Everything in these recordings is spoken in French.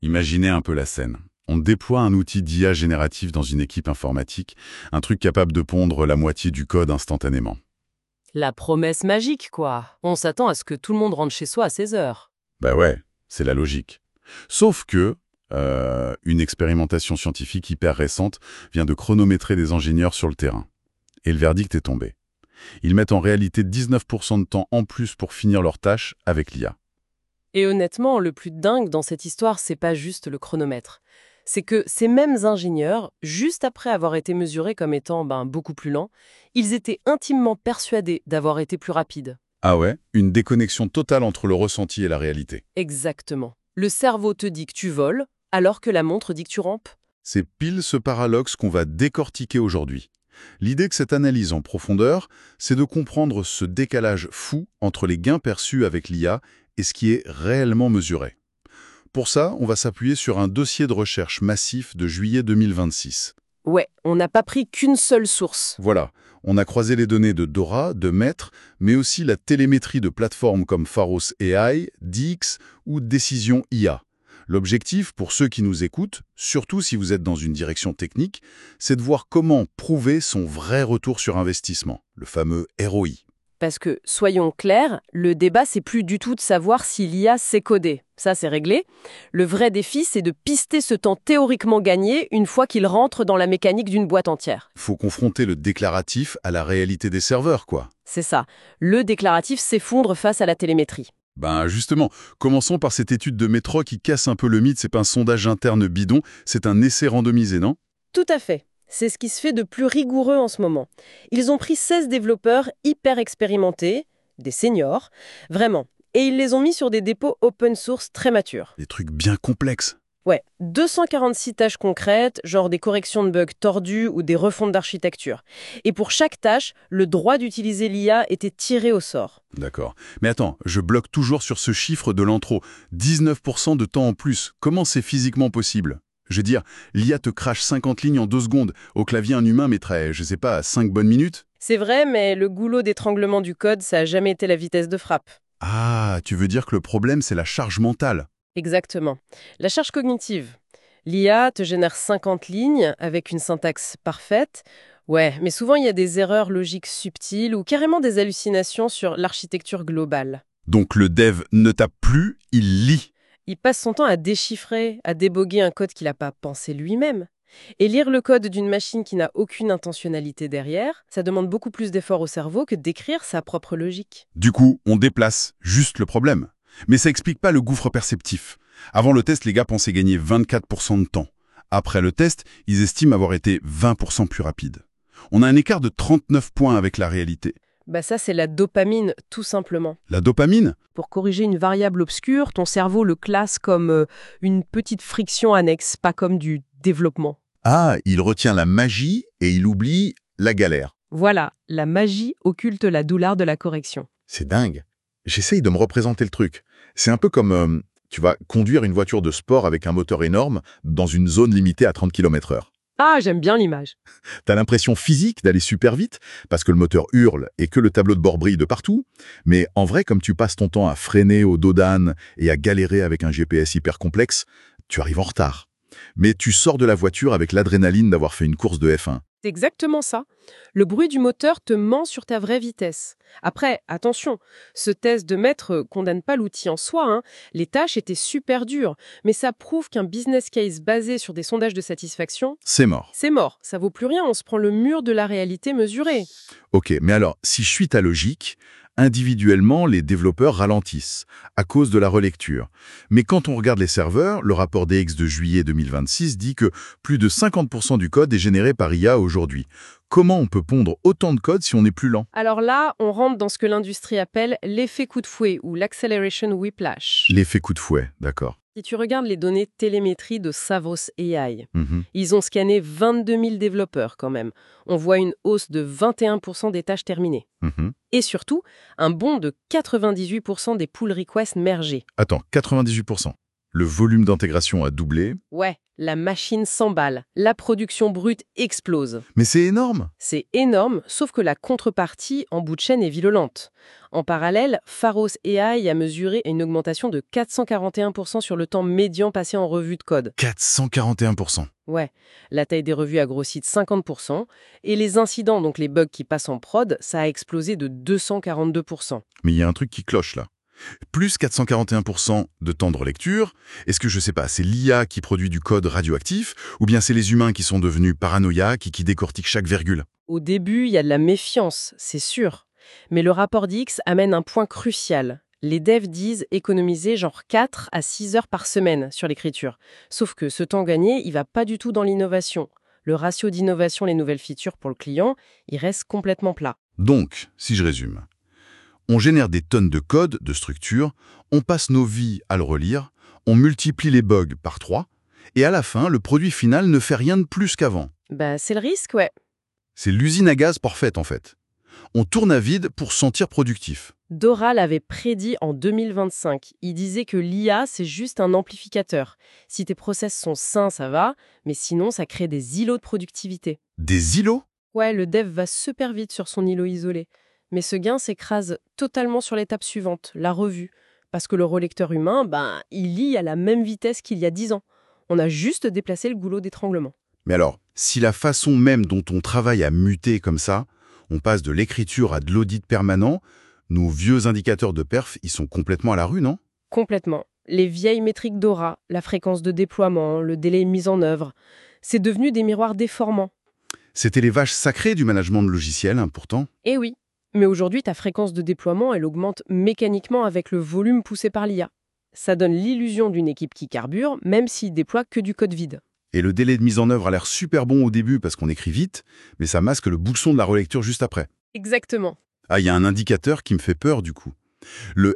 Imaginez un peu la scène. On déploie un outil d'IA génératif dans une équipe informatique, un truc capable de pondre la moitié du code instantanément. La promesse magique, quoi. On s'attend à ce que tout le monde rentre chez soi à 16 heures. Bah ouais, c'est la logique. Sauf que, une expérimentation scientifique hyper récente vient de chronométrer des ingénieurs sur le terrain. Et le verdict est tombé. Ils mettent en réalité 19% de temps en plus pour finir leurs tâches avec l'IA. Et honnêtement, le plus dingue dans cette histoire, c'est pas juste le chronomètre. C'est que ces mêmes ingénieurs, juste après avoir été mesurés comme étant beaucoup plus lents, ils étaient intimement persuadés d'avoir été plus rapides. Ah ouais, une déconnexion totale entre le ressenti et la réalité. Exactement. Le cerveau te dit que tu voles, alors que la montre dit que tu rampes. C'est pile ce paradoxe qu'on va décortiquer aujourd'hui. L'idée que cette analyse en profondeur, c'est de comprendre ce décalage fou entre les gains perçus avec l'IA et ce qui est réellement mesuré. Pour ça, on va s'appuyer sur un dossier de recherche massif de juillet 2026. Ouais, on n'a pas pris qu'une seule source. Voilà, on a croisé les données de Dora, de Maître, mais aussi la télémétrie de plateformes comme Pharos AI, Dix ou Décision IA. L'objectif, pour ceux qui nous écoutent, surtout si vous êtes dans une direction technique, c'est de voir comment prouver son vrai retour sur investissement, le fameux ROI. Parce que, soyons clairs, le débat, c'est plus du tout de savoir si l'IA sait coder. Ça, c'est réglé. Le vrai défi, c'est de pister ce temps théoriquement gagné une fois qu'il rentre dans la mécanique d'une boîte entière. Il faut confronter le déclaratif à la réalité des serveurs, quoi. C'est ça. Le déclaratif s'effondre face à la télémétrie. Ben justement, commençons par cette étude de Metro qui casse un peu le mythe, c'est pas un sondage interne bidon, c'est un essai randomisé, non? Tout à fait. C'est ce qui se fait de plus rigoureux en ce moment. Ils ont pris 16 développeurs hyper expérimentés, des seniors, vraiment, et ils les ont mis sur des dépôts open source très matures. Des trucs bien complexes. Ouais, 246 tâches concrètes, genre des corrections de bugs tordus ou des refontes d'architecture. Et pour chaque tâche, le droit d'utiliser l'IA était tiré au sort. D'accord. Mais attends, je bloque toujours sur ce chiffre de l'intro. 19% de temps en plus. Comment c'est physiquement possible? Je veux dire, l'IA te crache 50 lignes en 2 secondes. Au clavier, un humain mettrait, je sais pas, 5 bonnes minutes? C'est vrai, mais le goulot d'étranglement du code, ça a jamais été la vitesse de frappe. Ah, tu veux dire que le problème, c'est la charge mentale. Exactement. La charge cognitive. L'IA te génère 50 lignes avec une syntaxe parfaite. Ouais, mais souvent il y a des erreurs logiques subtiles ou carrément des hallucinations sur l'architecture globale. Donc le dev ne tape plus, il lit. Il passe son temps à déchiffrer, à déboguer un code qu'il n'a pas pensé lui-même. Et lire le code d'une machine qui n'a aucune intentionnalité derrière, ça demande beaucoup plus d'efforts au cerveau que d'écrire sa propre logique. Du coup, on déplace juste le problème. Mais ça explique pas le gouffre perceptif. Avant le test, les gars pensaient gagner 24% de temps. Après le test, ils estiment avoir été 20% plus rapides. On a un écart de 39 points avec la réalité. Ça c'est la dopamine, tout simplement. La dopamine? Pour corriger une variable obscure, ton cerveau le classe comme une petite friction annexe, pas comme du développement. Ah, il retient la magie et il oublie la galère. Voilà, la magie occulte la douleur de la correction. C'est dingue. J'essaye de me représenter le truc. C'est un peu comme, tu vas conduire une voiture de sport avec un moteur énorme dans une zone limitée à 30 km/h. Ah, j'aime bien l'image. T'as l'impression physique d'aller super vite parce que le moteur hurle et que le tableau de bord brille de partout. Mais en vrai, comme tu passes ton temps à freiner au dos d'âne et à galérer avec un GPS hyper complexe, tu arrives en retard. Mais tu sors de la voiture avec l'adrénaline d'avoir fait une course de F1. C'est exactement ça. Le bruit du moteur te ment sur ta vraie vitesse. Après, attention, ce test de maître condamne pas l'outil en soi, hein. Les tâches étaient super dures, mais ça prouve qu'un business case basé sur des sondages de satisfaction, C'est mort. c'est mort. Ça vaut plus rien, on se prend le mur de la réalité mesurée. Ok, mais alors, si je suis ta logique, individuellement, les développeurs ralentissent à cause de la relecture. Mais quand on regarde les serveurs, le rapport DX de juillet 2026 dit que plus de 50% du code est généré par IA aujourd'hui. Comment on peut pondre autant de code si on est plus lent? Alors là, on rentre dans ce que l'industrie appelle l'effet coup de fouet ou l'acceleration whiplash. L'effet coup de fouet, d'accord. Si tu regardes les données télémétrie de Savos AI, Mhm. ils ont scanné 22 000 développeurs quand même. On voit une hausse de 21% des tâches terminées. Mhm. Et surtout, un bond de 98% des pull requests mergés. Attends, 98%. Le volume d'intégration a doublé. Ouais, la machine s'emballe, la production brute explose. Mais c'est énorme! C'est énorme, sauf que la contrepartie en bout de chaîne est violente. En parallèle, Pharos AI a mesuré une augmentation de 441% sur le temps médian passé en revue de code. 441%. Ouais, la taille des revues a grossi de 50%, et les incidents, donc les bugs qui passent en prod, ça a explosé de 242%. Mais il y a un truc qui cloche là. Plus 441% de temps de relecture, est-ce que, je sais pas, c'est l'IA qui produit du code radioactif, ou bien c'est les humains qui sont devenus paranoïaques et qui décortiquent chaque virgule? Au début, il y a de la méfiance, c'est sûr. Mais le rapport d'X amène un point crucial. Les devs disent économiser genre 4 à 6 heures par semaine sur l'écriture. Sauf que ce temps gagné, il va pas du tout dans l'innovation. Le ratio d'innovation, les nouvelles features pour le client, il reste complètement plat. Donc, si je résume, on génère des tonnes de code, de structure, on passe nos vies à le relire, on multiplie les bugs par 3, et à la fin, le produit final ne fait rien de plus qu'avant. Bah, c'est le risque, ouais. C'est l'usine à gaz parfaite, en fait. On tourne à vide pour se sentir productif. Dora l'avait prédit en 2025. Il disait que l'IA, c'est juste un amplificateur. Si tes process sont sains, ça va, mais sinon, ça crée des îlots de productivité. Des îlots? Ouais, le dev va super vite sur son îlot isolé. Mais ce gain s'écrase totalement sur l'étape suivante, la revue. Parce que le relecteur humain, il lit à la même vitesse qu'il y a 10 ans. On a juste déplacé le goulot d'étranglement. Mais alors, si la façon même dont on travaille a muté comme ça, on passe de l'écriture à de l'audit permanent, nos vieux indicateurs de perf, ils sont complètement à la rue, non? Complètement. Les vieilles métriques Dora, la fréquence de déploiement, le délai de mise en œuvre, c'est devenu des miroirs déformants. C'était les vaches sacrées du management de logiciel, hein, pourtant. Eh oui. Mais aujourd'hui, ta fréquence de déploiement, elle augmente mécaniquement avec le volume poussé par l'IA. Ça donne l'illusion d'une équipe qui carbure, même s'il déploie que du code vide. Et le délai de mise en œuvre a l'air super bon au début parce qu'on écrit vite, mais ça masque le bouchon de la relecture juste après. Exactement. Ah, il y a un indicateur qui me fait peur du coup. Le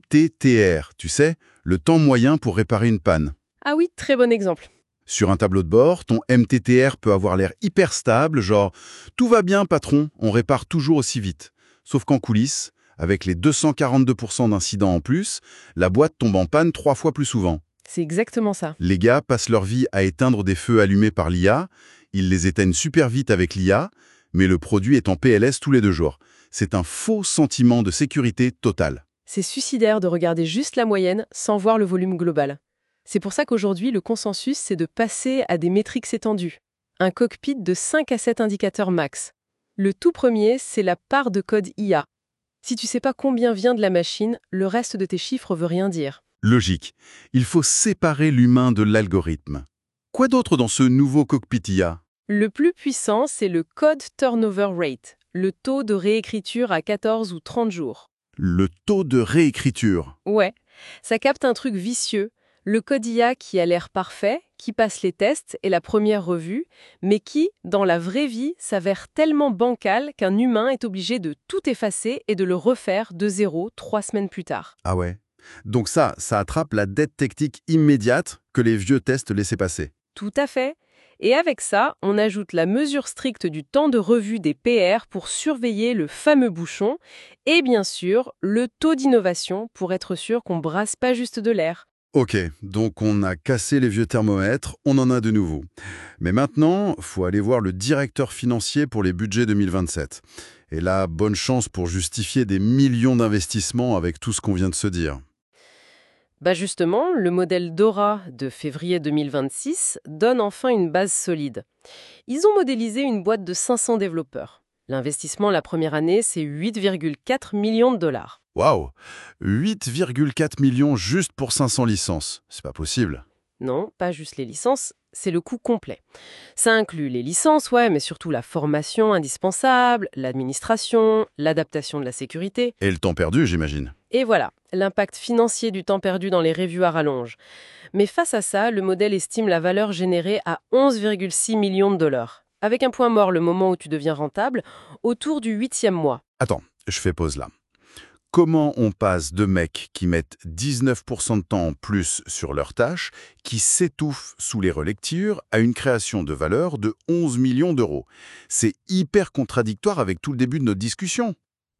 MTTR, tu sais, le temps moyen pour réparer une panne. Ah oui, très bon exemple. Sur un tableau de bord, ton MTTR peut avoir l'air hyper stable, genre « Tout va bien, patron, on répare toujours aussi vite ». Sauf qu'en coulisses, avec les 242% d'incidents en plus, la boîte tombe en panne 3 fois plus souvent. C'est exactement ça. Les gars passent leur vie à éteindre des feux allumés par l'IA, ils les éteignent super vite avec l'IA, mais le produit est en PLS tous les 2 jours. C'est un faux sentiment de sécurité totale. C'est suicidaire de regarder juste la moyenne sans voir le volume global. C'est pour ça qu'aujourd'hui, le consensus, c'est de passer à des métriques étendues. Un cockpit de 5 à 7 indicateurs max. Le tout premier, c'est la part de code IA. Si tu sais pas combien vient de la machine, le reste de tes chiffres veut rien dire. Logique. Il faut séparer l'humain de l'algorithme. Quoi d'autre dans ce nouveau cockpit IA? Le plus puissant, c'est le code turnover rate, le taux de réécriture à 14 ou 30 jours. Le taux de réécriture. Ouais, ça capte un truc vicieux. Le code IA qui a l'air parfait, qui passe les tests et la première revue, mais qui, dans la vraie vie, s'avère tellement bancal qu'un humain est obligé de tout effacer et de le refaire de zéro 3 semaines plus tard. Ah ouais. Donc ça attrape la dette technique immédiate que les vieux tests laissaient passer. Tout à fait. Et avec ça, on ajoute la mesure stricte du temps de revue des PR pour surveiller le fameux bouchon et bien sûr, le taux d'innovation pour être sûr qu'on brasse pas juste de l'air. Ok, donc on a cassé les vieux thermomètres, on en a de nouveaux. Mais maintenant, faut aller voir le directeur financier pour les budgets 2027. Et là, bonne chance pour justifier des millions d'investissements avec tout ce qu'on vient de se dire. Justement, le modèle Dora de février 2026 donne enfin une base solide. Ils ont modélisé une boîte de 500 développeurs. L'investissement la première année, c'est 8,4 millions de dollars. Waouh! 8,4 millions juste pour 500 licences. C'est pas possible. Non, pas juste les licences, c'est le coût complet. Ça inclut les licences, ouais, mais surtout la formation indispensable, l'administration, l'adaptation de la sécurité. Et le temps perdu, j'imagine. Et voilà, l'impact financier du temps perdu dans les reviews à rallonge. Mais face à ça, le modèle estime la valeur générée à 11,6 millions de dollars. Avec un point mort le moment où tu deviens rentable, autour du 8e mois. Attends, je fais pause là. Comment on passe de mecs qui mettent 19% de temps en plus sur leurs tâches, qui s'étouffent sous les relectures, à une création de valeur de 11 millions d'euros? C'est hyper contradictoire avec tout le début de notre discussion.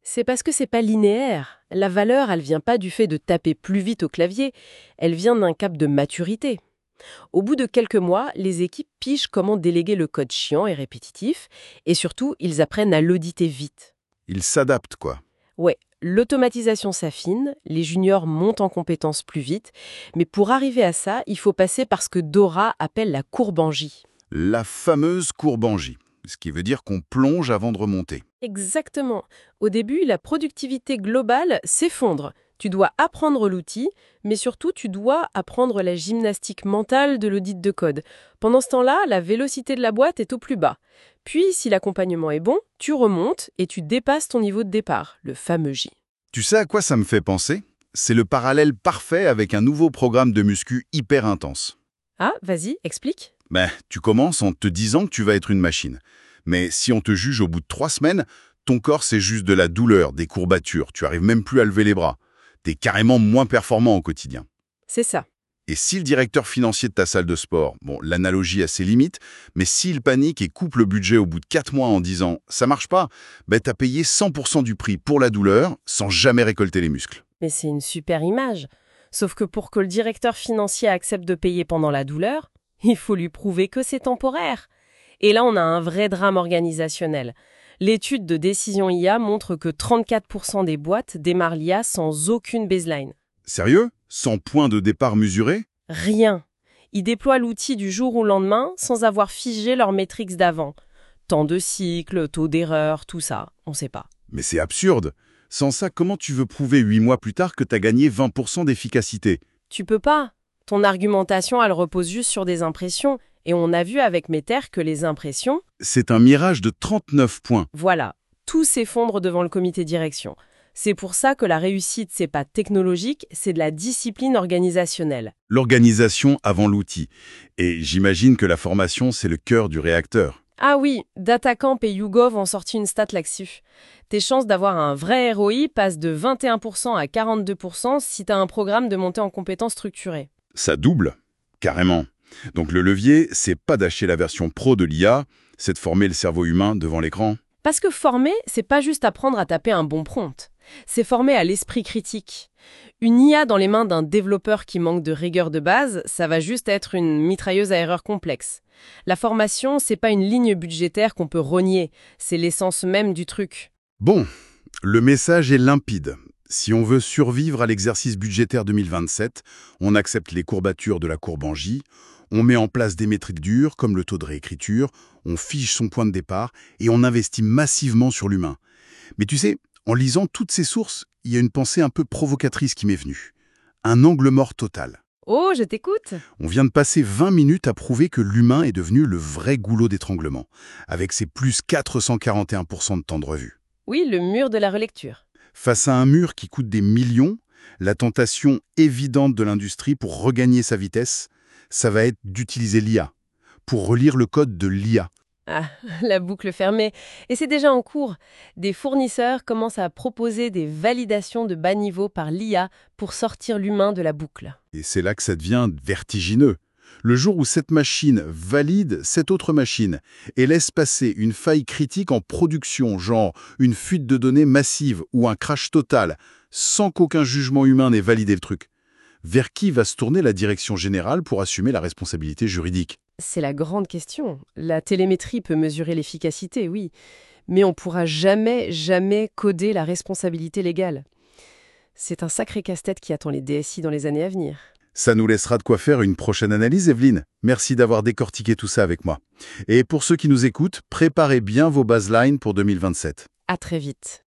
C'est parce que c'est pas linéaire. La valeur, elle vient pas du fait de taper plus vite au clavier, elle vient d'un cap de maturité. Au bout de quelques mois, les équipes pigent comment déléguer le code chiant et répétitif, et surtout, ils apprennent à l'auditer vite. Ils s'adaptent, quoi. Ouais, l'automatisation s'affine, les juniors montent en compétences plus vite, mais pour arriver à ça, il faut passer par ce que Dora appelle la courbe en J. La fameuse courbe en J, ce qui veut dire qu'on plonge avant de remonter. Exactement. Au début, la productivité globale s'effondre. Tu dois apprendre l'outil, mais surtout tu dois apprendre la gymnastique mentale de l'audit de code. Pendant ce temps-là, la vélocité de la boîte est au plus bas. Puis, si l'accompagnement est bon, tu remontes et tu dépasses ton niveau de départ, le fameux J. Tu sais à quoi ça me fait penser? C'est le parallèle parfait avec un nouveau programme de muscu hyper intense. Ah, vas-y, explique. Tu commences en te disant que tu vas être une machine. Mais si on te juge au bout de 3 semaines, ton corps c'est juste de la douleur, des courbatures, tu arrives même plus à lever les bras. T'es carrément moins performant au quotidien. C'est ça. Et si le directeur financier de ta salle de sport, l'analogie a ses limites, mais s'il panique et coupe le budget au bout de 4 mois en disant « ça marche pas », t'as payé 100% du prix pour la douleur sans jamais récolter les muscles. Mais c'est une super image. Sauf que pour que le directeur financier accepte de payer pendant la douleur, il faut lui prouver que c'est temporaire. Et là, on a un vrai drame organisationnel. L'étude de Décision IA montre que 34% des boîtes démarrent l'IA sans aucune baseline. Sérieux? Sans point de départ mesuré? Rien. Ils déploient l'outil du jour au lendemain sans avoir figé leurs métriques d'avant. Temps de cycle, taux d'erreur, tout ça, on sait pas. Mais c'est absurde. Sans ça, comment tu veux prouver 8 mois plus tard que t'as gagné 20% d'efficacité? Tu peux pas. Ton argumentation, elle repose juste sur des impressions. Et on a vu avec Meter que les impressions... C'est un mirage de 39 points. Voilà, tout s'effondre devant le comité direction. C'est pour ça que la réussite, c'est pas technologique, c'est de la discipline organisationnelle. L'organisation avant l'outil. Et j'imagine que la formation, c'est le cœur du réacteur. Ah oui, DataCamp et YouGov ont sorti une stat là-dessus. Tes chances d'avoir un vrai ROI passent de 21% à 42% si tu as un programme de montée en compétences structurées. Ça double, carrément. Donc le levier, c'est pas d'acheter la version pro de l'IA, c'est de former le cerveau humain devant l'écran. Parce que former, c'est pas juste apprendre à taper un bon prompt. C'est former à l'esprit critique. Une IA dans les mains d'un développeur qui manque de rigueur de base, ça va juste être une mitrailleuse à erreurs complexes. La formation, c'est pas une ligne budgétaire qu'on peut rogner, c'est l'essence même du truc. Bon, le message est limpide. Si on veut survivre à l'exercice budgétaire 2027, on accepte les courbatures de la courbe en J, on met en place des métriques dures comme le taux de réécriture, on fige son point de départ et on investit massivement sur l'humain. Mais tu sais, en lisant toutes ces sources, il y a une pensée un peu provocatrice qui m'est venue. Un angle mort total. Oh, je t'écoute. On vient de passer 20 minutes à prouver que l'humain est devenu le vrai goulot d'étranglement, avec ses plus 441% de temps de revue. Oui, le mur de la relecture. Face à un mur qui coûte des millions, la tentation évidente de l'industrie pour regagner sa vitesse, ça va être d'utiliser l'IA, pour relire le code de l'IA. Ah, la boucle fermée. Et c'est déjà en cours. Des fournisseurs commencent à proposer des validations de bas niveau par l'IA pour sortir l'humain de la boucle. Et c'est là que ça devient vertigineux. Le jour où cette machine valide cette autre machine et laisse passer une faille critique en production, genre une fuite de données massive ou un crash total, sans qu'aucun jugement humain n'ait validé le truc, vers qui va se tourner la direction générale pour assumer la responsabilité juridique? C'est la grande question. La télémétrie peut mesurer l'efficacité, oui, mais on ne pourra jamais coder la responsabilité légale. C'est un sacré casse-tête qui attend les DSI dans les années à venir. Ça nous laissera de quoi faire une prochaine analyse, Evelyne. Merci d'avoir décortiqué tout ça avec moi. Et pour ceux qui nous écoutent, préparez bien vos baselines pour 2027. À très vite.